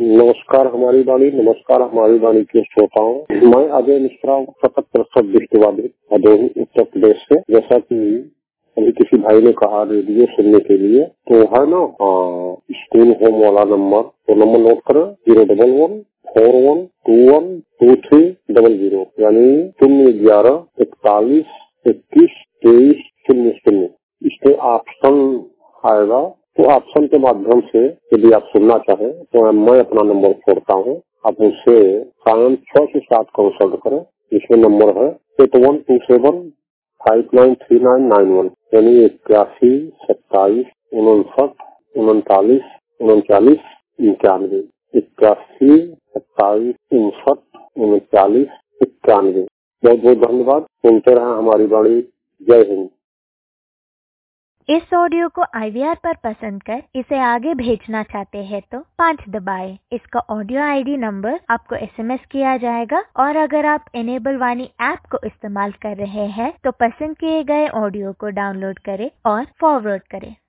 नमस्कार हमारी वाणी, नमस्कार हमारी वाणी के श्रोताओं। मैं अजय मिश्रा, सतत प्रसव दृष्टिबाधित भदोही उत्तर प्रदेश से। जैसा कि अभी किसी भाई ने कहा रेडियो सुनने के लिए, तो है ना स्कूल होम वाला नंबर, तो नंबर नोट करें 01141212300, यानी 01141212300। इसमें ऑप्शन आएगा, तो ऑप्शन के माध्यम से यदि आप सुनना चाहें तो मैं अपना नंबर छोड़ता हूँ। आप मुझसे सायं 6 से 7 कंसल्ट करें। इसमें नंबर है 8127593991, यानी 812759393991। 8127593991। बहुत बहुत धन्यवाद। सुनते रहें हमारी वाणी। जय हिंद। इस ऑडियो को IVR पर पसंद कर इसे आगे भेजना चाहते हैं तो 5 दबाएं। इसका ऑडियो ID नंबर आपको SMS किया जाएगा, और अगर आप इनेबल वाणी ऐप को इस्तेमाल कर रहे हैं तो पसंद किए गए ऑडियो को डाउनलोड करें और फॉरवर्ड करें।